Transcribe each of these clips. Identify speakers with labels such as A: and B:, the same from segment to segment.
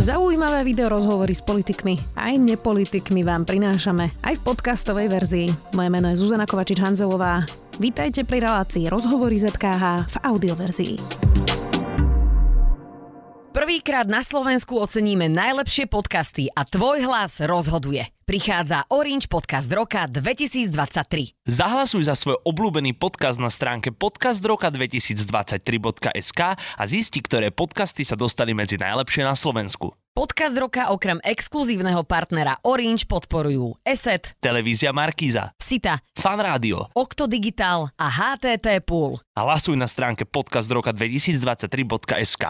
A: Zaujímavé video rozhovory s politikmi aj nepolitikmi vám prinášame aj v podcastovej verzii. Moje meno je Zuzana Kovačič-Hanzelová. Vítajte pri relácii Rozhovory ZKH v audioverzii. Prvýkrát na Slovensku oceníme najlepšie podcasty a tvoj hlas rozhoduje. Prichádza Orange Podcast roka 2023.
B: Zahlasuj za svoj obľúbený podcast na stránke podcastroka2023.sk a zisti, ktoré podcasty sa dostali medzi najlepšie na Slovensku.
A: Podcast roka okrem exkluzívneho partnera Orange podporujú ESET,
B: Televízia Markíza,
A: Sita,
B: Fan Rádio,
A: Okto Digital a HTT Pool.
B: Hlasuj na stránke podcastroka2023.sk.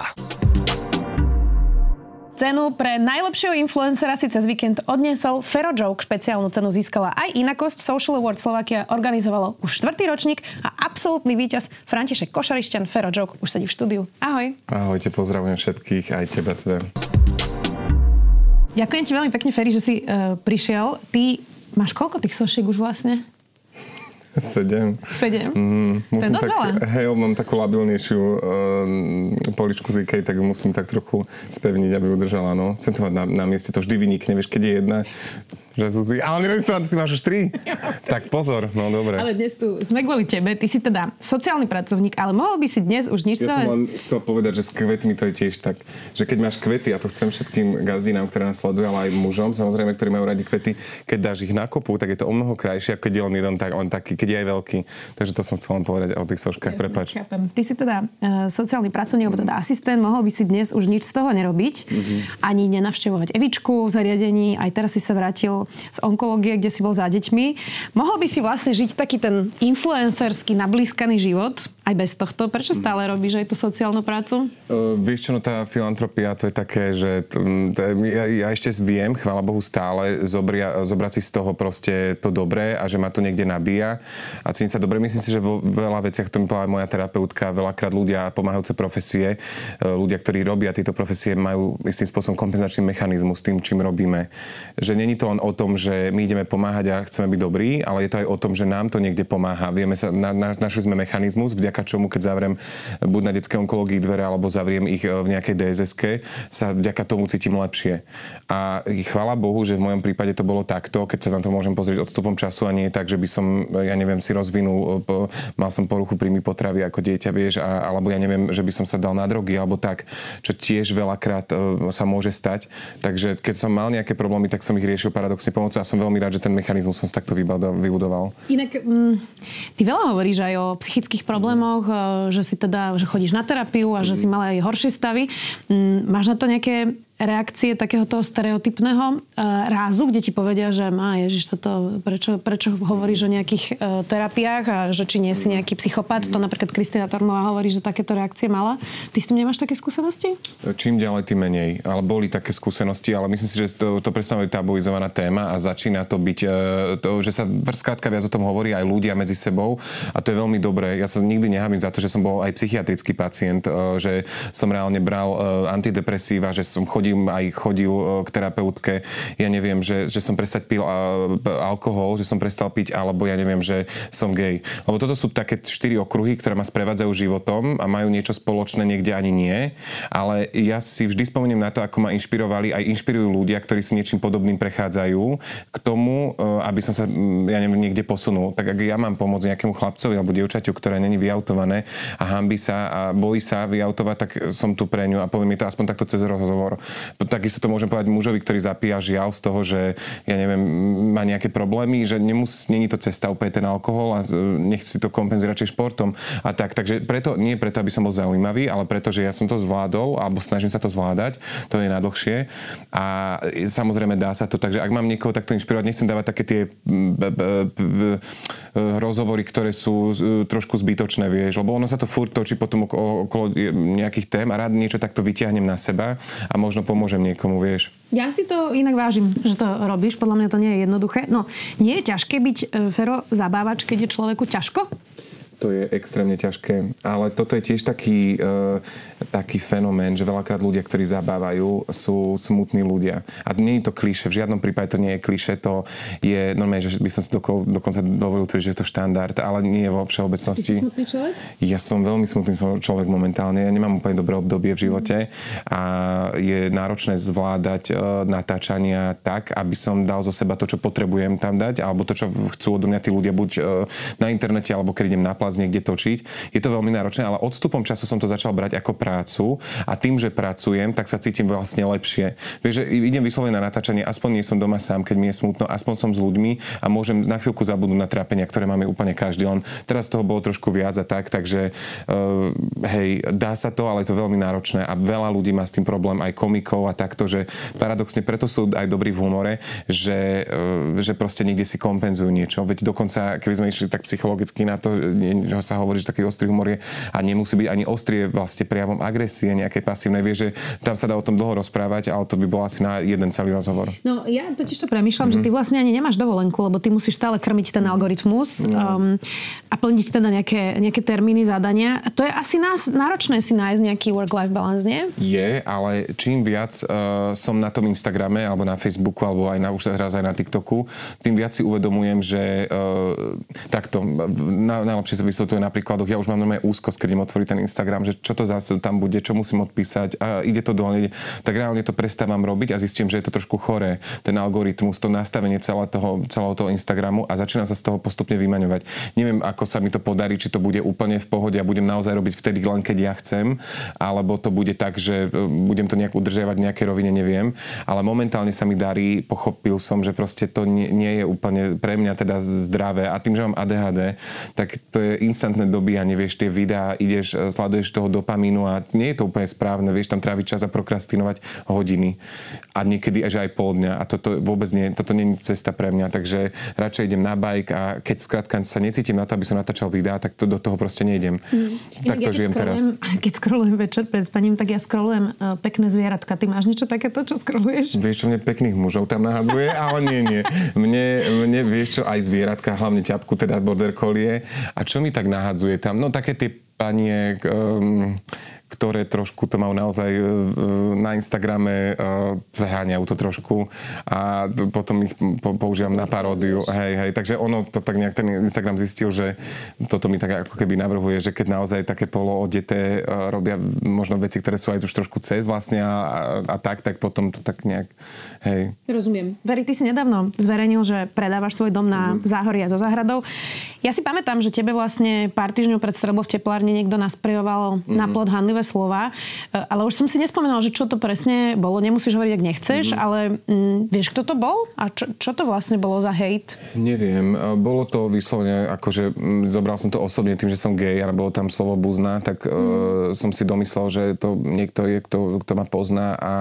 A: Cenu pre najlepšieho influencera si cez víkend odniesol Fero Joke. Špeciálnu cenu získala aj Inakosť. Social Award Slovakia organizovalo už 4. ročník a absolútny víťaz František Košarišťan. Fero Joke už sedí v štúdiu. Ahoj.
C: Ahojte, pozdravujem všetkých, aj teba teda.
A: Ďakujem ti veľmi pekne, Feri, že si prišiel. Ty máš koľko tých sošiek už vlastne?
C: 7.
A: To je dosť veľa.
C: Hej, mám takú labilnejšiu poličku z IKEA, tak ju musím tak trochu spevniť, aby udržala. No. Chcem to mať na mieste, to vždy vynikne, vieš, keď je jedna, že Zuzi, ale ty máš už 3. Tak pozor, no dobre.
A: Ale dnes tu sme kvôli tebe, ty si teda sociálny pracovník, ale mohol by si dnes už nič...
C: Ja som len chcel povedať, že s kvetmi to je tiež tak, že keď máš kvety, ja to chcem všetkým gazdinám, ktoré nás sledujú, ale aj mužom, samozrejme, ktorí majú radi kvety, keď dáš ich na kopu, tak je to o mnoho krajšie, ako keď je len jeden len taký, keď je aj veľký. Takže to som chcel len povedať o tých soškách, prepáč.
A: Ty si teda sociálny pracovník, alebo teda asistent, mohol by si dnes už nič z toho nerobiť, ani nenavštevovať Evičku v zariadení, aj teraz si sa vrátil z onkológie, kde si bol za deťmi. Mohol by si vlastne žiť taký ten influencerský nablískaný život aj bez tohto? Prečo stále robíš aj tú sociálnu prácu?
C: Vieš čo, no tá filantropia, to je také, že ja ešte viem, chvála Bohu, stále zobrať si z toho proste to dobré a že ma to niekde nabíja a cítim sa dobre. Myslím si, že vo veľa veciach, to mi povedala moja terapeutka, veľakrát ľudia pomáhajúce profesie, ľudia, ktorí robia tieto profesie, majú istým spôsobom kompenzačný mechanizmus tým, čím robíme. Že není to len o tom, že my ideme pomáhať a chceme byť dobrí, ale je to aj o tom, že nám to niekde pomáha. Vieme sa, našli sme mechanizmus, vďaka čomu, keď zavriem buď na detskej onkológii dvere, alebo zavriem ich v nejakej DSS-ke, sa vďaka tomu cítim lepšie. A chvála Bohu, že v mojom prípade to bolo takto, keď sa na to môžem pozrieť odstupom času a nie je tak, že by som, ja neviem, si rozvinul, mal som poruchu príjmu potravy ako dieťa, vieš, alebo ja neviem, že by som sa dal na drogy, alebo tak, čo tiež veľakrát sa môže stať. Takže keď som mal nejaké problémy, tak som ich riešil paradoxne pomocou a som veľmi rád, že ten mechanizmus som takto vybudoval.
A: Inak, ty veľa hovoríš aj o psychických problémoch, že chodíš na terapiu a že si mal aj horšie stavy. Máš na to nejaké reakcie takého toho stereotypného rázu, kde ti povedia, že Ježiš, prečo hovoríš o nejakých terapiách a že či nie si nejaký psychopat? To napríklad Kristina Tormová hovorí, že takéto reakcie mala. Ty s tým nemáš také skúsenosti?
C: Čím ďalej, tým menej. Ale boli také skúsenosti, ale myslím si, že to predstavuje tabuizovaná téma a začína to byť, že sa skrátka viac o tom hovorí aj ľudia medzi sebou a to je veľmi dobré. Ja sa nikdy nehábim za to, že som bol aj psychiatrický pacient, že som reálne bral antidepresíva, že som chodil k terapeutke. Ja neviem, že som prestal pil alkohol, že som prestal piť, alebo ja neviem, že som gej. Lebo toto sú také 4 okruhy, ktoré ma sprevádzajú životom a majú niečo spoločné, niekde ani nie. Ale ja si vždy spomeniem na to, ako ma inšpirovali, aj inšpirujú ľudia, ktorí si niečím podobným prechádzajú k tomu, aby som sa, ja neviem, niekde posunul. Tak ak ja mám pomôcť nejakému chlapcovi alebo dievčaťu, ktoré není vyautované a hanbí sa a bojí sa vyautovať, tak som tu pre ňu a poviem mi to aspoň takto cez rozhovor. Takisto to môžem povedať mužovi, ktorý zapíja žiaľ z toho, že ja neviem, má nejaké problémy, že není to cesta úplne ten alkohol a nech si to kompenzuje radšej športom a tak. Takže nie preto, aby som bol zaujímavý, ale preto, že ja som to zvládol alebo snažím sa to zvládať, to je najdlhšie a samozrejme dá sa to. Takže ak mám niekoho takto inšpirovať, nechcem dávať také tie rozhovory, ktoré sú trošku zbytočné, vieš, lebo ono sa to furt točí potom okolo nejakých tém a rád niečo takto vyťahnem na seba a možno pomôžem niekomu, vieš.
A: Ja si to inak vážim, že to robíš. Podľa mňa to nie je jednoduché. No, nie je ťažké byť, Fero, zabávač, keď je človeku ťažko?
C: To je extrémne ťažké, ale toto je tiež taký fenomén, že veľakrát ľudia, ktorí zabávajú, sú smutní ľudia. A nie je to klišé, v žiadnom prípade to nie je klišé, to je normálne, že by som si dokonca dovolil tvrdiť, že je to štandard, ale nie vo všeobecnosti.
A: Si smutný človek?
C: Ja som veľmi smutný človek momentálne, ja nemám úplne dobré obdobie v živote a je náročné zvládať natáčania tak, aby som dal zo seba to, čo potrebujem tam dať, alebo to, čo chcú odo mňa tí ľudia buď na internete, alebo keď idem na plac niekde točiť. Je to veľmi náročné, ale odstupom času som to začal brať ako prácu a tým, že pracujem, tak sa cítim vlastne lepšie. Vieš, že idem vyslovene na natáčanie, aspoň nie som doma sám, keď mi je smutno, aspoň som s ľuďmi a môžem na chvíľku zabudnúť na trápenia, ktoré máme úplne každý. Len teraz toho bolo trošku viac a tak, takže hej, dá sa to, ale je to veľmi náročné a veľa ľudí má s tým problém, aj komikov a takto, že paradoxne preto sú aj dobrí v humore, že proste niekde si kompenzujú niečo. Veď dokonca, keby sme išli tak psychologicky na to, že sa hovorí, že taký ostrý humor je a nemusí byť ani ostrý, vlastne prejavom agresie nejakej pasívnej. Vieš, že tam sa dá o tom dlho rozprávať, ale to by bolo asi na jeden celý rozhovor.
A: No ja totiž to premýšľam, že ty vlastne ani nemáš dovolenku, lebo ty musíš stále krmiť ten algoritmus a plniť teda nejaké termíny zadania. To je asi náročné si nájsť nejaký work-life balance, nie?
C: Je, ale čím viac som na tom Instagrame, alebo na Facebooku, alebo aj už teraz aj na TikToku, tým viac si uvedomujem, že takto, najlepšie to vysvetľuje na príkladoch. Ja už mám normálne úzkosť, keď im otvorí ten Instagram, že čo to zase tam bude, čo musím odpísať a ide to dole, tak reálne to prestávam robiť a zistím, že je to trošku choré, ten algoritmus, to nastavenie celého toho Instagramu a začína sa z toho postupne vymaňovať. Neviem, ako sa mi to podarí, či to bude úplne v pohode a budem naozaj robiť vtedy len keď ja chcem, alebo to bude tak, že budem to nejak udržiavať v nejakej rovine, neviem, ale momentálne sa mi darí, pochopil som, že proste to nie je úplne pre mňa teda zdravé a tým, že mám ADHD, tak to je instantné dobíjanie, vieš, tie videá, ideš, sleduješ toho dopamínu a nie je to úplne správne, vieš, tam tráviť čas a prokrastinovať hodiny a niekedy aj pol dňa a toto vôbec nie, toto nie je cesta pre mňa, takže radšej idem na bike a keď skrátka sa necítim na to, aby som natáčal videá, tak do toho proste nejdem. Tak to žijem teraz.
A: Keď scrollujem večer pred spaním, tak ja scrollujem pekné zvieratka. Ty máš niečo takéto, čo scrolluješ?
C: Vieš čo, mne pekných mužov tam nahadzuje, ale nie. Mne vieš čo, aj zvieratka, hlavne ťapku, teda border collie. A čo mi tak nahadzuje tam? No také tie panie, ktoré trošku to majú naozaj na Instagrame, preháňajú to trošku a potom ich používam na paródiu. Hej, takže ono to tak nejak ten Instagram zistil, že toto mi tak ako keby navrhuje, že keď naozaj také poloodete robia možno veci, ktoré sú aj už trošku cez vlastne a tak potom to tak nejak, hej.
A: Rozumiem. Veri, ty si nedávno zverejnil, že predávaš svoj dom na Záhorí a so záhradou. Ja si pamätám, že tebe vlastne pár týždňov pred streľbou v teplárni niekto nasprejoval na plot hanlivé slova, ale už som si nespomenula, že čo to presne bolo. Nemusíš hovoriť, ak nechceš, ale vieš, kto to bol? A čo to vlastne bolo za hejt?
C: Neviem. Bolo to vyslovene, akože zobral som to osobne tým, že som gej a bolo tam slovo buzna, tak som si domyslel, že to niekto je, kto ma pozná a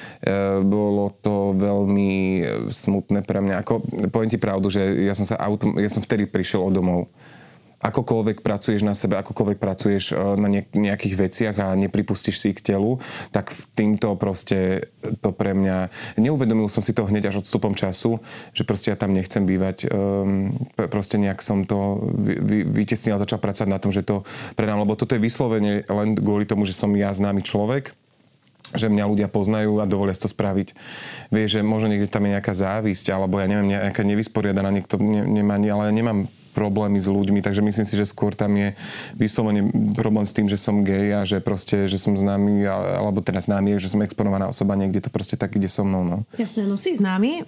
C: bolo to veľmi smutné pre mňa. Poviem ti pravdu, že ja som vtedy prišiel od domov. Akokoľvek pracuješ na sebe, akokoľvek pracuješ na nejakých veciach a nepripustíš si ich k telu, tak týmto proste to pre mňa... Neuvedomil som si to hneď až odstupom času, že proste ja tam nechcem bývať. Proste nejak som to vytesnil a začal pracovať na tom, že to predám, lebo toto je vyslovene len kvôli tomu, že som ja známy človek, že mňa ľudia poznajú a dovolia to spraviť. Vieš, že možno niekde tam je nejaká závisť, alebo ja neviem, nejaká nevysporiadaná, niekto nemá, ale ja nemám problémy s ľuďmi, takže myslím si, že skôr tam je vyslovene problém s tým, že som gej a že proste, že som známy, alebo teda známy, že som exponovaná osoba, niekde to proste tak ide so mnou, no.
A: Jasné, no si známy.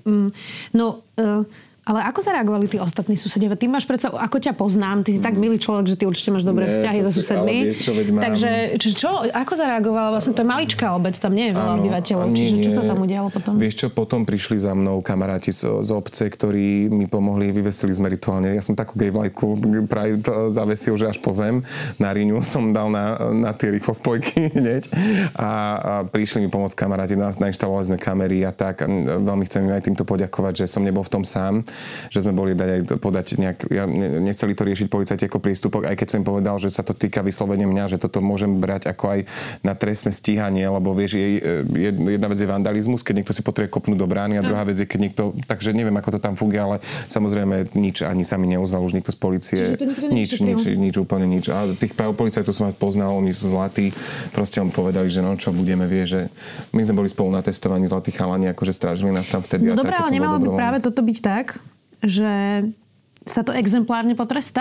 A: Ale ako zareagovali tí ostatní susedia? Ty máš predsa, ako ťa poznám, ty si tak milý človek, že ty určite máš dobré vzťahy so susedmi. Takže ako zareagovala? Vlastne to je maličká obec, tam nie je veľa obyvateľov. Čiže čo sa tam udialo potom?
C: Vieš čo, potom prišli za mnou kamaráti z obce, ktorí mi pomohli, vyvesili sme rituálne. Ja som takú gay vlajku práve zavesil, že až po zem. Na Riňu som dal na tie rýchlospojky hneď. A prišli mi pomôcť kamaráti, nainštalovali sme kamery a tak. A veľmi chcem im aj týmto poďakovať, že som nebol v tom sám. Že sme boli podať nejak, nechceli to riešiť policajti ako prístupok, aj keď som im povedal, že sa to týka vyslovene mňa, že toto môžem brať ako aj na trestné stíhanie, lebo vieš, jedna vec je vandalizmus, keď niekto si potrebuje kopnúť do brány a druhá vec je, keď niekto, takže neviem, ako to tam funguje, ale samozrejme nič, ani sa mi neozval už nikto z polície. Nič, úplne nič. A tých policajtov som poznal, oni sú zlatí, proste on povedali, že no čo budeme, vie, že my sme boli spolu na testovaní zlatí chalani, akože strážili nás tam vtedy.
A: No dobré, ale nemalo by práve toto byť tak, že sa to exemplárne potrestá?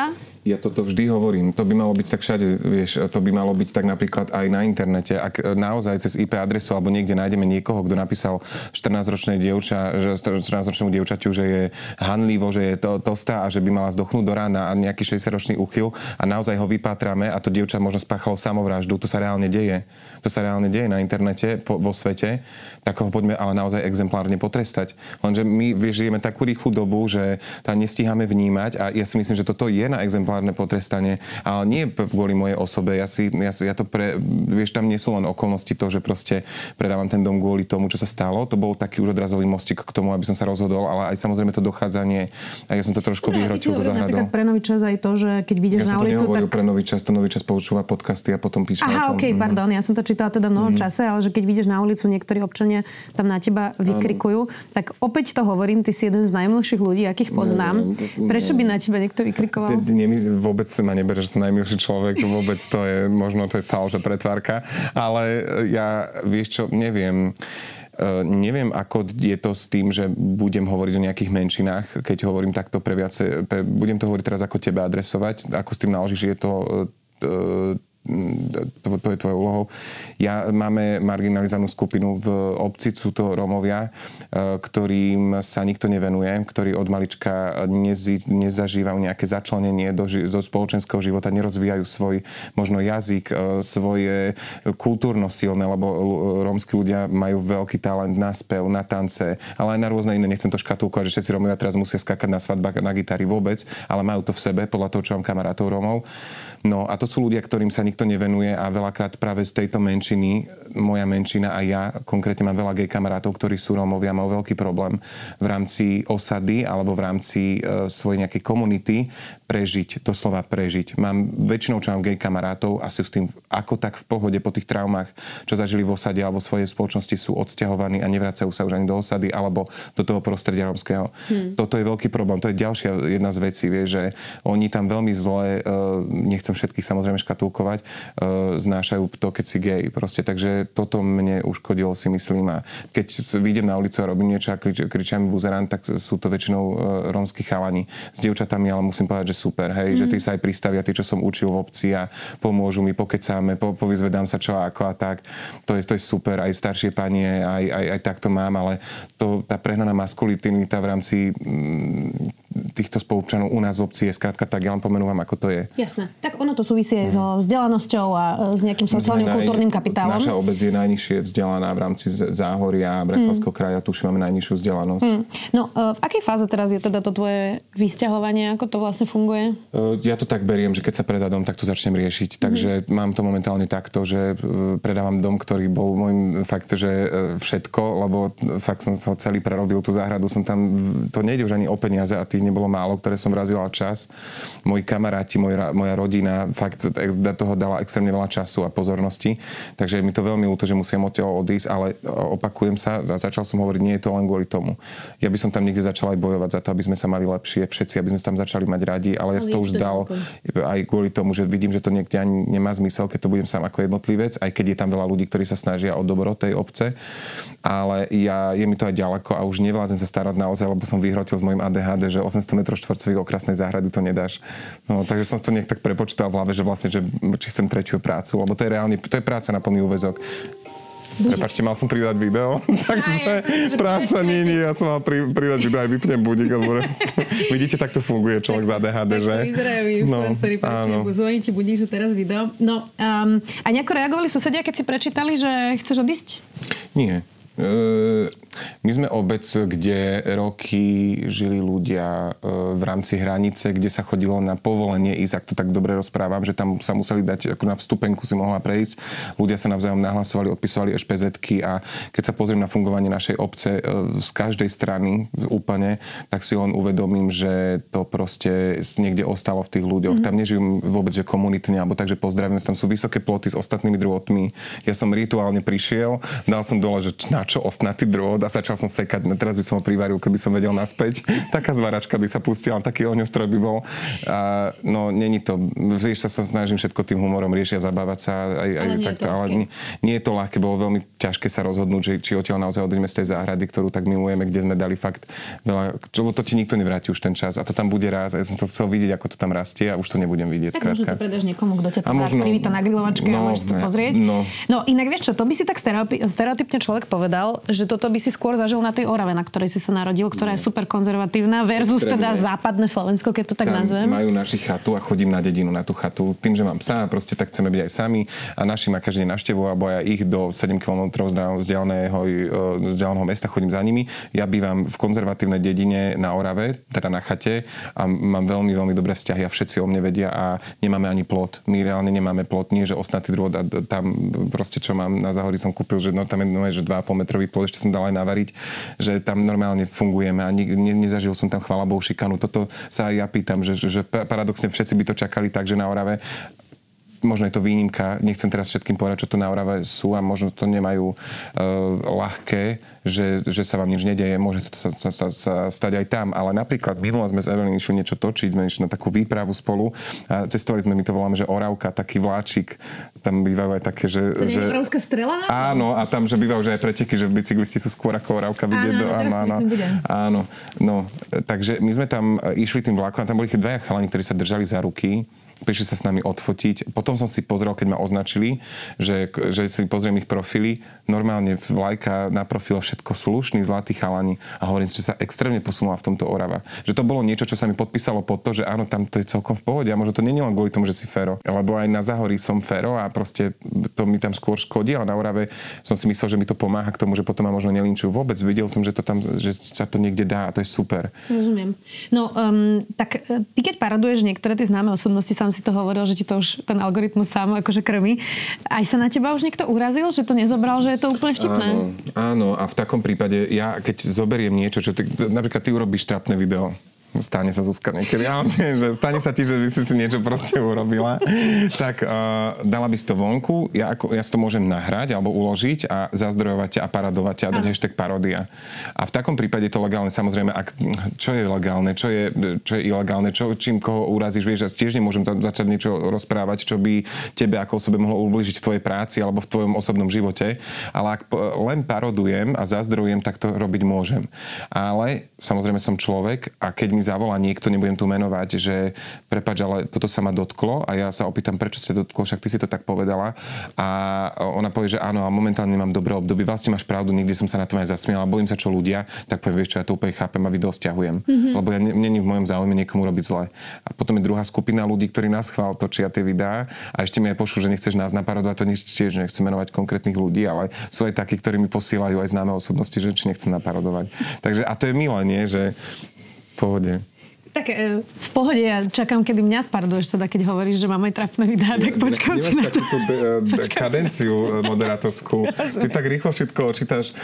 C: Ja toto vždy hovorím. To by malo byť tak všade, vieš, to by malo byť tak napríklad aj na internete. Ak naozaj cez IP adresu alebo niekde nájdeme niekoho, kto napísal 14-ročnému dievčaťu, že je hanlivo, že je tostá a že by mala zdochnúť do rána a nejaký 60-ročný úchyl a naozaj ho vypátrame a to dievča možno spáchalo samovraždu. To sa reálne deje. To sa reálne deje na internete, vo svete. Tak ho poďme ale naozaj exemplárne potrestať. Lenže my žijeme takú rýchlu dobu, že to nestíhame vnímať a ja si myslím, že toto je na exemplárne potrestanie, ale nie kvôli mojej osobe. Vieš, tam nie sú len okolnosti to, že proste predávam ten dom kvôli tomu, čo sa stalo. To bol taký už odrazový mostík k tomu, aby som sa rozhodol, ale aj samozrejme to dochádzanie. A ja som to trošku vyhrotil zo záhradou.
A: Napríklad pre Nový čas aj to, že keď vyjdeš na ulicu, tak
C: pre Nový čas, to Nový čas počúva podcasty a potom píše.
A: Aha, okej, pardon, ja som to čítala teda v mnohom čase, ale že keď vyjdeš na ulicu, niektorí občania tam na teba vykrikujú, tak opäť to hovorím, ty si jeden z najmilších ľudí, akých poznám. Prečo by na teba niekto vykrikoval?
C: Vôbec ma nebere, že som najmilší človek, vôbec to je, možno to je falš a pretvárka, ale ja, vieš čo, neviem, ako je to s tým, že budem hovoriť o nejakých menšinách, keď hovorím takto budem to hovoriť teraz ako teba adresovať, ako s tým naložíš, je to je tvojou úlohou. Máme marginalizovanú skupinu v obci, sú to Rómovia, ktorým sa nikto nevenuje, ktorí od malička nezažívajú nejaké začlenenie do spoločenského života, nerozvíjajú svoj možno jazyk, svoje kultúrno silné, lebo rómski ľudia majú veľký talent na spev, na tance, ale aj na rôzne iné. Nechcem to škatulkovať, že všetci Rómovia teraz musia skákať na svadbách na gitári vôbec, ale majú to v sebe, podľa toho, čo mám kamarátov Rómov. No a to sú ľudia, ktorým sa nikto nevenuje a veľakrát práve z tejto menšiny, moja menšina a ja, konkrétne mám veľa gay kamarátov, ktorí sú Rómovia, majú veľký problém v rámci osady alebo v rámci svojej nejakej komunity prežiť, doslova prežiť. Väčšinou, čo mám gay kamarátov a sú s tým ako tak v pohode po tých traumách, čo zažili v osade alebo v svojej spoločnosti, sú odsťahovaní a nevracajú sa už ani do osady alebo do toho prostredia rómskeho. Toto je veľký problém, to je ďalšia jedna z vecí, vie, že oni tam veľmi zle, nechcem všetkých samozrejme škatulkovať, znášajú to, keď si gay. Proste. Takže toto mne uškodilo, si myslím. A keď vyjdem na ulicu a robím niečo a kričím buzerant, tak sú to väčšinou rómski chalani. S dievčatami, ale musím povedať, že super, hej, že tí sa aj pristavia, tí, čo som učil v obci a pomôžu mi, pokecáme, povyzvedám sa čo ako a tak. To je super, aj staršie panie, aj tak to mám, ale tá prehnaná maskulinita v rámci týchto spoluobčanov u nás v obci je skrátka tak, ja len pomenúvam, ako to je.
A: Jasné. Tak ono to súvisí aj so vzdelanosťou a s nejakým sociálnym kultúrnym kapitálom.
C: Naša obec je najnižšie vzdelaná v rámci Záhoria a Bratislavského kraja, tuším, máme najnižšiu vzdelanosť.
A: No, v akej fáze teraz je teda to tvoje vysťahovanie, ako to vlastne funguje?
C: Ja to tak beriem, že keď sa predá dom, tak to začnem riešiť. Takže mám to momentálne takto, že predávam dom, ktorý bol môjim fakt, že všetko, lebo fakt som ho celý prerobil, tú záhradu som tam, to nejde už ani o peniaze a tých nebolo málo, ktoré som vrazila čas. Moji kamaráti, moja rodina fakt do toho dala extrémne veľa času a pozornosti. Takže mi to veľmi ľúto, že musím odtiaľ odísť, ale opakujem sa, začal som hovoriť, nie je to len kvôli tomu. Ja by som tam niekde začal aj bojovať za to, aby sme sa mali lepšie všetci, aby sme sa tam začali mať radi, ale ja som to už dal aj kvôli tomu, že vidím, že to niekde ani nemá zmysel, keď to budem sám ako jednotlivec, aj keď je tam veľa ľudí, ktorí sa snažia o dobro tej obce, ale je mi to aj ďaleko a už nevládzem sa starať naozaj, lebo som vyhrotil s mojím ADHD, že 800 m2 okrasnej záhrady to nedáš. No, takže som to nejak tak prepočítal v hlave, že vlastne, že či chcem tretiu prácu, lebo to je reálne, to je práca na plný úväzok. Prepáčte, mal som pridať video, takže práca nie, ja som mal pridať video, aj vypnem budík. Vidíte, tak to funguje človek z ADHD, že?
A: Tak to vyzerajú influenceri, presne, zvoní ti budík, že teraz video. No, a nejako reagovali susedia, keď si prečítali, že chceš odísť?
C: Nie. My sme obec, kde roky žili ľudia v rámci hranice, kde sa chodilo na povolenie ísť, ak to tak dobre rozprávam, že tam sa museli dať, ako na vstupenku si mohla prejsť. Ľudia sa navzájom nahlasovali, odpisovali ešpezetky a keď sa pozriem na fungovanie našej obce z každej strany úplne, tak si len uvedomím, že to proste niekde ostalo v tých ľuďoch. Tam nežijú vôbec, že komunitne, alebo takže pozdravím, tam sú vysoké ploty s ostatnými druhotmi. Ja som rituálne prišiel, dal som dole, že na čo ostnatý drôt začal som sekať, teraz by som ho privaril, keby som vedel naspäť. Taká zvaračka by sa pustila, taký ohňostroj by bol. No, není to, vieš, sa snažím všetko tým humorom riešiť a zabávať sa aj takto, ale nie je to ľahké, bolo veľmi ťažké sa rozhodnúť, či odtiaľ naozaj odídeme z tej záhrady, ktorú tak milujeme, kde sme dali fakt veľa, lebo to ti nikto nevráti už ten čas a to tam bude raz a ja som to chcel vidieť, ako to tam rastie a už to nebudem vidieť.
A: Tak možno to predáš niekomu, kto ťa to privíta na grilovačke a môžeš to pozrieť. No inak vieš čo, to by si tak stereotypne človek povedal, že toto by si skôr zažil na tej Orave, na ktorej si sa narodil, ktorá je super konzervatívna versus teda západné Slovensko, keď to tak nazvem.
C: Majú naši chatu a chodím na dedinu, na tú chatu. Tým, že mám psa, proste tak chceme byť aj sami a naši ma každý deň navštevujú, alebo ja ich do 7 km vzdialeného mesta chodím za nimi. Ja bývam v konzervatívnej dedine na Orave, teda na chate a mám veľmi, veľmi dobré vzťahy a všetci o mne vedia a nemáme ani plot. My reálne nemáme plot, nie že ostnatý drôt a tam proste čo mám na Záhorí som kúpil, že tam je že 2,5 metrový plot, ešte som dal aj navariť, že tam normálne fungujeme a nezažil som tam chvála Bohu šikanu. Toto sa aj ja pýtam, že paradoxne všetci by to čakali tak, že na Orave možno je to výnimka, nechcem teraz všetkým povedať, čo to na Orave sú a možno to nemajú ľahké, že sa vám nič nedeje, môže sa stať aj tam, ale napríklad minule sme s Evelyn išli niečo točiť, sme išli na takú výpravu spolu a cestovali sme, my to voláme, že Oravka, taký vláčik, tam bývajú aj také, že...
A: To nie je Oravská strela?
C: Áno, a tam, že bývajú, že aj preteky, že bicyklisti sú skôr ako Oravka vidieť. Áno, no, takže my sme tam išli tým vlákom a tam boli dvaja chalani, ktorí sa držali za ruky. Prišli sa s nami odfotiť. Potom som si pozrel, keď ma označili, že si pozriem ich profily. Normálne vlajka na profile všetko slušný, zlatý chalani. A hovorím si, že sa extrémne posunula v tomto Orava. Že to bolo niečo, čo sa mi podpísalo pod to, že áno, tam to je celkom v pohode. A možno to nie je len kvôli tomu, že si Fero. Lebo aj na Záhorí som Fero a proste to mi tam skôr škodí. A na Orave som si myslel, že mi to pomáha k tomu, že potom ma možno nelinčujú. Vôbec videl som, že to tam, že sa to niekde dá a to je super.
A: Rozumiem. No, tak ty keď paroduješ niektoré tie známe osobnosti, si to hovoril, že ti to už ten algoritmus sám akože krmí. Aj sa na teba už niekto urazil, že to nezobral, že je to úplne vtipné?
C: Áno. A v takom prípade, ja keď zoberiem niečo, čo napríklad ty urobíš trapné video, stane sa Zuzka niekedy, ale že stane sa ti, že by si niečo proste urobila, tak dala by si to vonku, ja si to môžem nahrať alebo uložiť a zazdrojovať ťa a paradovať ťa a dať hashtag parodia. A v takom prípade je to legálne, samozrejme, čo je legálne, čo je ilegálne, čím koho urazíš, vieš, ja tiež nemôžem začať niečo rozprávať, čo by tebe ako osobe mohlo ublížiť v tvojej práci alebo v tvojom osobnom živote, ale ak len parodujem a zazdrojujem, tak to robiť môžem. Ale samozrejme som človek a keď mi zavolá niekto, nebudem tu menovať, že prepáč, ale toto sa ma dotklo a ja sa opýtam, prečo sa dotklo, však ty si to tak povedala a ona povie, že áno, a momentálne mám dobré obdobie, vlastne máš pravdu, niekde som sa na tom aj zasmiala, bojím sa čo ľudia, tak poviem, vieš čo, ja to úplne chápem a video stiahujem, lebo ja není v mojom záujme niekomu robiť zle. A potom je druhá skupina ľudí, ktorí nás chvál točia tie videá a ešte mi aj pošlú, že nechceš nás naparodovať, to tiež nechcem menovať konkrétnych ľudí, ale sú aj takí, ktorí mi posielajú aj známe osobnosti, že či nechcem naparodovať. Takže a to je milé, nie, že pohode.
A: Tak v pohode, ja čakám, kedy mňa sparoduješ, teda keď hovoríš, že mám aj trapné videá, tak počkám si na to.
C: Nemáš takúto kadenciu moderátorskú. Ty tak rýchlo všetko očítaš.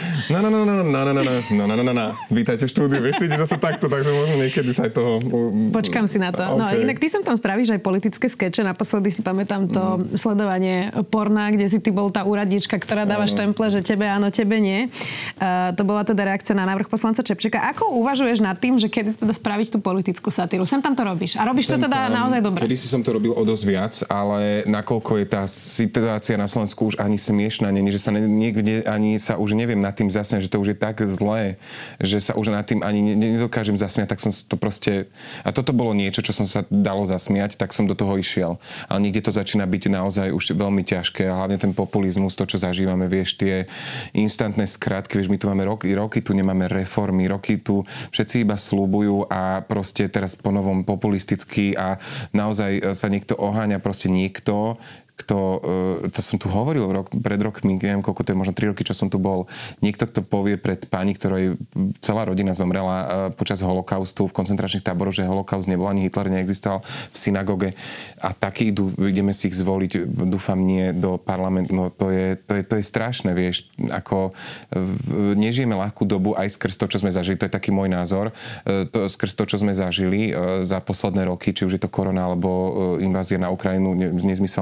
C: Vítajte v štúdiu. Vieš, ty ideš zase takto, takže možno niekedy sa aj toho...
A: Počkám si na to. Okay. No inak ty sem tam spravíš aj politické skeče. Naposledy si pamätám to sledovanie porna, kde si ty bol tá úradnička, ktorá dáva štemple, že tebe áno, tebe nie. To bola teda reakcia na návrh poslanca Čepčeka. Ako uvažuješ nad tým, že kedy teda spraviť tú politickú satíru? Sem tam to robíš. A robíš to teda naozaj dobre.
C: Kedy si som to robil o dosť viac, ale nakoľko je tá situácia na Slovensku už ani smiešná, že sa niekde ani sa už neviem nad tým zasmiať, že to už je tak zlé, že sa už nad tým ani nedokážem zasmiať, tak som to proste... A toto bolo niečo, čo som sa dalo zasmiať, tak som do toho išiel. Ale niekde to začína byť naozaj už veľmi ťažké. A hlavne ten populizmus, to, čo zažívame, vieš, tie instantné skratky, vieš, my tu máme roky tu nemáme reformy, roky tu všetci iba sľubujú a proste teraz po novom populistický a naozaj sa niekto oháňa, proste niekto, to som tu hovoril pred rokmi, neviem koľko to je, možno 3 roky, čo som tu bol. Niekto, kto povie pred pani, ktorej celá rodina zomrela počas holokaustu v koncentračných táboroch, že holokaust nebol, ani Hitler neexistoval v synagóge a takí ideme si ich zvoliť, dúfam nie do parlamentu, no to je strašné, vieš, ako nežijeme ľahkú dobu aj skrz to, čo sme zažili, to je taký môj názor, skrz to, čo sme zažili za posledné roky, či už je to korona alebo invázia na Ukrajinu, nezmyselná vojna,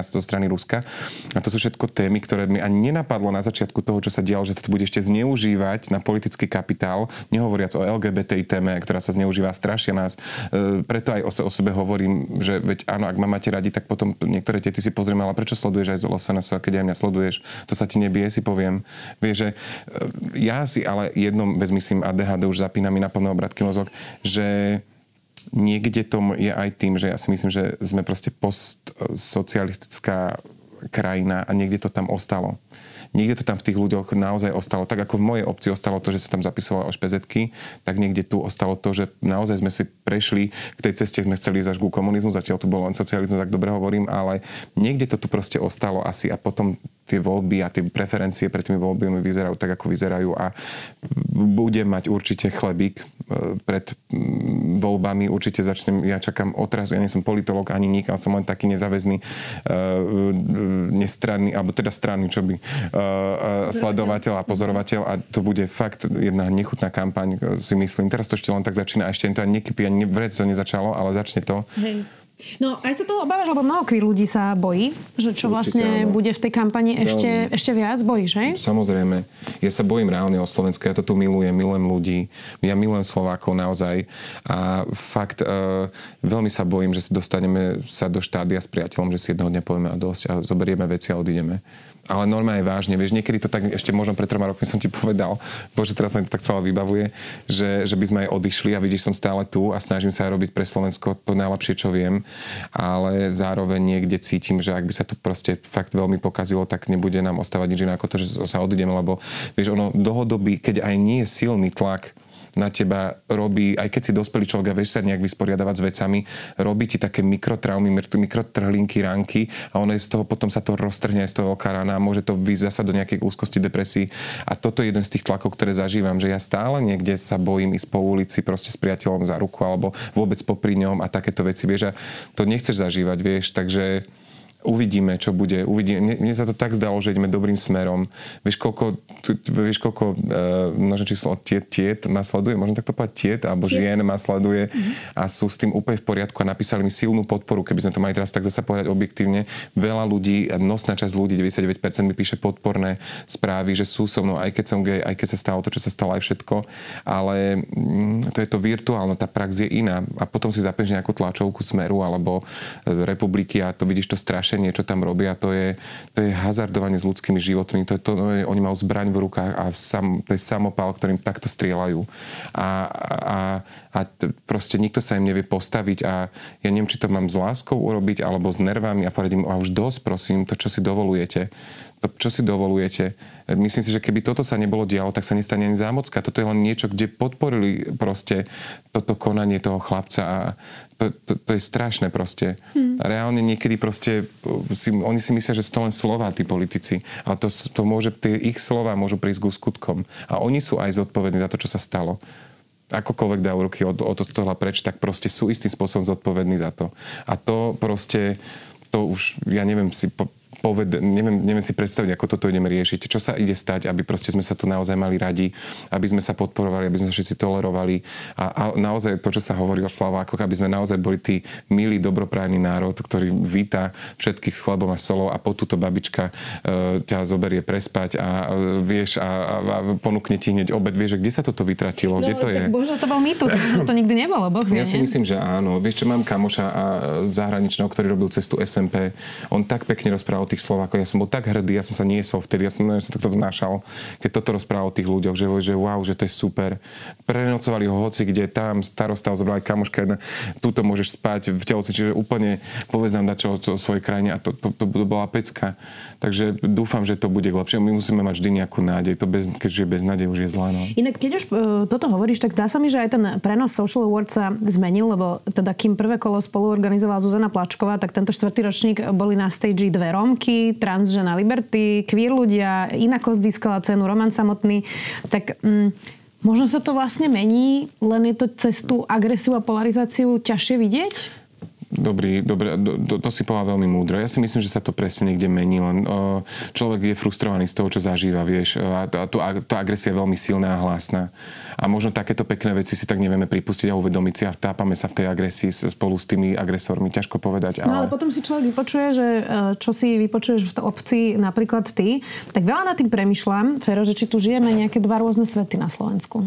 C: zo strany Ruska. A to sú všetko témy, ktoré mi ani nenapadlo na začiatku toho, čo sa dialo, že to bude ešte zneužívať na politický kapitál, nehovoriac o LGBTI téme, ktorá sa zneužíva, strašia nás. Preto aj o sebe hovorím, že veď áno, ak ma máte radi, tak potom niektoré tety si pozrieme, ale prečo sleduješ aj z SNS, keď aj mňa sleduješ, to sa ti nebije, si poviem. Vieš, že ja si ale jednom vec myslím, ADHD už zapína mi na plné obratky mozog, že niekde to je aj tým, že ja si myslím, že sme proste postsocialistická krajina a niekde to tam ostalo. Niekde to tam v tých ľuďoch naozaj ostalo. Tak ako v mojej obci ostalo to, že sa tam zapisovalo špezetky, tak niekde tu ostalo to, že naozaj sme si prešli k tej ceste, sme chceli ísť až ku komunizmu, zatiaľ tu bol len socializmus, tak dobre hovorím, ale niekde to tu proste ostalo asi a potom tie voľby a tie preferencie pred tými voľbami vyzerajú tak, ako vyzerajú a budem mať určite chlebík pred voľbami. Určite začnem, ja čakám otraz, ja nie som politolog ani nik, ale som len taký nezáväzný nestranný, alebo teda stranný, čo by sledovateľ a pozorovateľ a to bude fakt jedna nechutná kampaň, si myslím. Teraz to ešte len tak začína, ešte to ani nekypí, ani vrec to nezačalo, ale začne to.
A: Hej. No aj sa toho obávaš, lebo mnoho queer ľudí sa bojí, že čo vlastne bude v tej kampani ešte viac, bojíš, hej?
C: Samozrejme. Ja sa bojím reálne o Slovensku, ja to tu milujem ľudí, ja milujem Slovákov naozaj a fakt veľmi sa bojím, že sa dostaneme do štádia s priateľom, že si jedného dňa povieme a dosť a zoberieme veci a odídeme. Ale normálne vážne, vieš, niekedy to tak, ešte možno pred 3 rokmi som ti povedal, bože, teraz sa mi to tak celé vybavuje, že by sme aj odišli a vidíš, som stále tu a snažím sa aj robiť pre Slovensko to najlepšie, čo viem, ale zároveň niekde cítim, že ak by sa to proste fakt veľmi pokazilo, tak nebude nám ostávať nič iné ako to, že sa odídeme, lebo vieš, ono dlhodobý, keď aj nie je silný tlak na teba robí, aj keď si dospelý človek a vieš sa nejak vysporiadavať s vecami, robí ti také mikrotraumy, mikrotrhlinky, ránky a ono je z toho, potom sa to roztrhne aj z toho veľká rána a môže to výjsť zasa do nejakej úzkosti, depresí. A toto je jeden z tých tlakov, ktoré zažívam, že ja stále niekde sa bojím ísť po ulici proste s priateľom za ruku alebo vôbec popri ňom a takéto veci, vieš, a to nechceš zažívať, vieš, takže uvidíme, čo bude. Mne sa to tak zdalo, že ideme dobrým smerom. Vieš, koľko množné číslo tiet ma sleduje, možno takto povedať tiet, alebo žien ma sleduje a sú s tým úplne v poriadku a napísali mi silnú podporu, keby sme to mali teraz tak zasa povedať objektívne. Veľa ľudí, nosná časť ľudí, 99% mi píše podporné správy, že sú so mnou, aj keď som gay, aj keď sa stalo to, čo sa stalo, aj všetko, ale to je to virtuálne, tá prax je iná a potom si zapneš nejakú tlačovku Smeru alebo Republiky a to vidíš to strašne niečo tam robia, to je hazardovanie s ľudskými životmi, oni majú zbraň v rukách a to je samopál, ktorým takto strieľajú. A proste nikto sa im nevie postaviť a ja neviem, či to mám s láskou urobiť, alebo s nervami a povedať im, a už dosť, prosím, to, čo si dovolujete. Myslím si, že keby toto sa nebolo dialo, tak sa nestane ani Zámocka. Toto je len niečo, kde podporili proste toto konanie toho chlapca a to je strašné proste. Reálne niekedy proste oni si myslia, že sú to len slová, tí politici. Ale to môže, tie ich slová môžu prísť k skutkom. A oni sú aj zodpovední za to, čo sa stalo. Akokoľvek dajú ruky od toho preč, tak proste sú istým spôsobom zodpovední za to. A to proste, to už, ja neviem si neviem si predstaviť, ako toto ideme riešiť. Čo sa ide stať, aby proste sme sa tu naozaj mali radi, aby sme sa podporovali, aby sme sa všetci tolerovali a naozaj to, čo sa hovorí o Slovákoch, aby sme naozaj boli tí milý, dobroprajný národ, ktorý víta všetkých s chlebom a solou a po túto babička ťa zoberie prespať a vieš a ponúkne ti hneď obed. Vieš, kde sa toto vytratilo? Kde to je?
A: Bože, to bol mýtus. To nikdy nebolo, Boh vie.
C: Ja si myslím, že áno. Vieš, čo mám kamoša zahraničného, ktorý robil cestu SMP. On tak pekne rozprával tých Slovákov. Ja som bol tak hrdý, ja som sa niesol vtedy, ja som takto vznášal, keď toto rozprával o tých ľuďoch, že wow, že to je super. Prenocovali ho hoci, kde tam starosta zobrali kamoška, túto môžeš spať v telci, čiže úplne povedz nám dačo o svojej krajine a to bola pecka. Takže dúfam, že to bude lepšie. My musíme mať vždy nejakú nádej. Keďže je bez nádej, už je zlá. No.
A: Inak, keď už toto hovoríš, tak dá sa mi, že aj ten prenos Social Award sa zmenil, lebo teda kým prvé kolo spolu organizovala Zuzana Plačková, tak tento 4. ročník boli na stage 2 Rómky, transžena Liberty, queer ľudia, Inakosť získala cenu, Roman samotný. Tak možno sa to vlastne mení, len je to cez tú agresiu a polarizáciu ťažšie vidieť?
C: Dobre, to si povedal veľmi múdro. Ja si myslím, že sa to presne niekde mení, len človek je frustrovaný z toho, čo zažíva, vieš. A tá agresia je veľmi silná a hlasná. A možno takéto pekné veci si tak nevieme pripustiť a uvedomiť si a tápame sa v tej agresii spolu s tými agresormi. Ťažko povedať.
A: No ale potom si človek vypočuje, že čo si vypočuješ v obci, napríklad ty, tak veľa nad tým premýšľam, Fero, že či tu žijeme nejaké dva rôzne svety na Slovensku.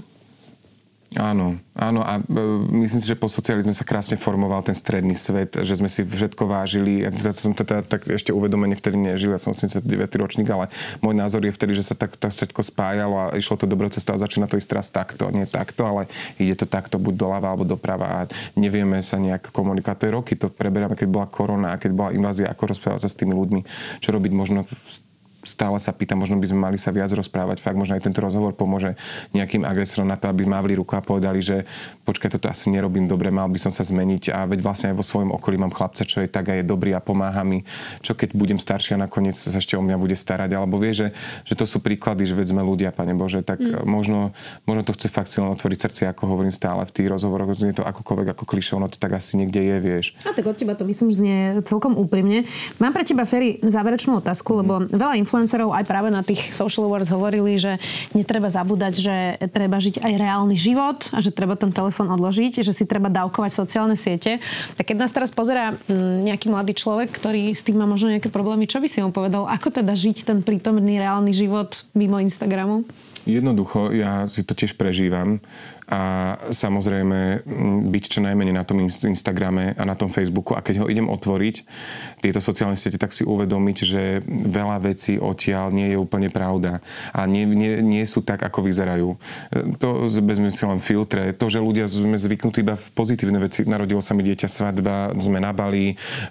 C: Áno. A myslím si, že po socializme sa krásne formoval ten stredný svet, že sme si všetko vážili. Ja som teda tak ešte uvedomene vtedy nežil, ja som 89. ročník, ale môj názor je vtedy, že sa tak všetko spájalo a išlo to dobrou cestou a začína to ísť teraz takto, nie takto, ale ide to takto buď doľava alebo doprava a nevieme sa nejak komunikovať. To je roky, to preberáme, keď bola korona a keď bola invázia, ako rozprávať sa s tými ľuďmi, čo robiť možno. Stále sa pýtam, možno by sme mali sa viac rozprávať. Fakt, možno aj tento rozhovor pomôže nejakým agresorom na to, aby mávli ruku a povedali, že počkaj, toto asi nerobím dobre, mal by som sa zmeniť. A veď vlastne aj vo svojom okolí mám chlapca, čo je tak a je dobrý a pomáha mi. Čo keď budem starší a nakoniec sa ešte o mňa bude starať. Alebo vie, že to sú príklady, že veď sme ľudia, Pane Bože, tak možno to chce fakt silno otvoriť srdce, ako hovorím stále v tých rozhovoroch. Je to akokoľvek ako klišé, ono to tak asi niekde je, vieš.
A: A tak od teba to myslím, že znie celkom úprimne. Mám pre teba, Feri, záverečnú otázku, lebo veľa influencerov aj práve na tých social awards hovorili, že netreba zabúdať, že treba žiť aj reálny život a že treba ten telefón odložiť, že si treba dávkovať sociálne siete. Tak keď nás teraz pozerá nejaký mladý človek, ktorý s tým má možno nejaké problémy, čo by si mu povedal? Ako teda žiť ten prítomný reálny život mimo Instagramu?
C: Jednoducho, ja si to tiež prežívam a samozrejme byť čo najmenej na tom Instagrame a na tom Facebooku a keď ho idem otvoriť, tieto sociálne siete, tak si uvedomiť, že veľa vecí odtiaľ nie je úplne pravda a nie sú tak, ako vyzerajú. To bezme si len filtre, to, že ľudia sme zvyknutí iba v pozitívne veci, narodilo sa mi dieťa, svadba, sme na Bali,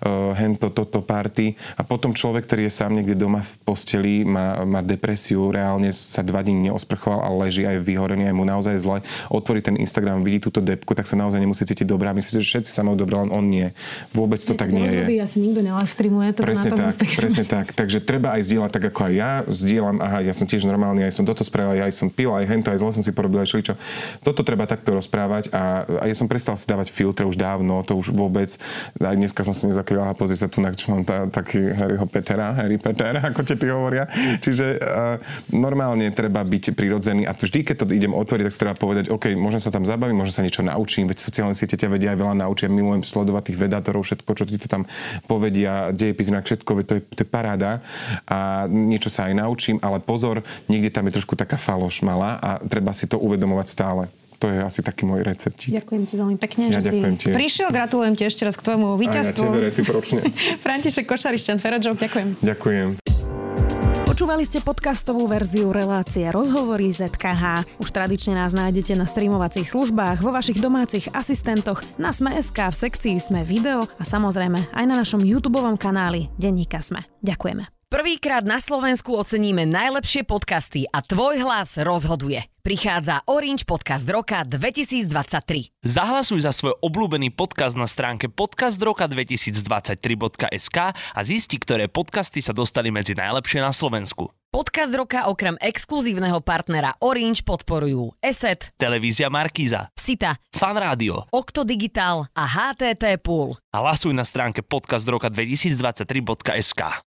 C: toto party a potom človek, ktorý je sám niekde doma v posteli, má depresiu, reálne sa 2 dní neosprchoval a leží aj vyhorený, aj mu naozaj zle. Otvorí ten Instagram, vidí túto depku, tak sa naozaj nemusí cítiť dobrá. Myslím si, že všetci sa majú dobré, len on nie. Vôbec to tak nie je.
A: Asi nikto nelivestreamuje to na tom Instagrame.
C: Presne tak. Takže treba aj zdieľať tak, ako aj ja zdieľam. Aha, ja som tiež normálny, aj som toto spravil, aj som pil, aj hento, aj zle som si porobil, aj šeličo. Toto treba takto rozprávať a ja som prestal si dávať filtre už dávno, to už vôbec. Aj dneska som si nezakrýval pozrieť sa tu, čo mám taký Harry Potter, ako ti hovoria. Čiže normálne treba byť prirodzený a vždy, keď to idem otvoriť, tak treba povedať, OK, možno sa tam zabavím, možno sa niečo naučím, veď sociálne siete ťa vedia aj veľa naučia. Milujem sledovať tých vedátorov, všetko, čo ti to tam povedia, dejepis, inak všetko, to je paráda a niečo sa aj naučím, ale pozor, niekde tam je trošku taká faloš malá a treba si to uvedomovať stále. To je asi taký môj recept.
A: Ďakujem ti veľmi pekne, že si prišiel. Gratulujem ti ešte raz k tvojmu víťazstvu.
C: A ja tebe recipročne.
A: František Košarišťan, Fero Joke, ďakujem.
C: Ďakujem.
A: Počúvali ste podcastovú verziu relácie Rozhovory ZKH. Už tradične nás nájdete na streamovacích službách, vo vašich domácich asistentoch, na Sme.sk, v sekcii Sme video a samozrejme aj na našom YouTubeovom kanáli Denníka Sme. Ďakujeme.
D: Prvýkrát na Slovensku oceníme najlepšie podcasty a tvoj hlas rozhoduje. Prichádza Orange Podcast roka 2023.
B: Zahlasuj za svoj obľúbený podcast na stránke podcastroka2023.sk a zisti, ktoré podcasty sa dostali medzi najlepšie na Slovensku.
D: Podcast roka okrem exkluzívneho partnera Orange podporujú ESET,
B: Televízia Markíza,
D: Sita,
B: Fan Rádio,
D: Okto Digital a HTT Pool.
B: Hlasuj na stránke podcastroka2023.sk.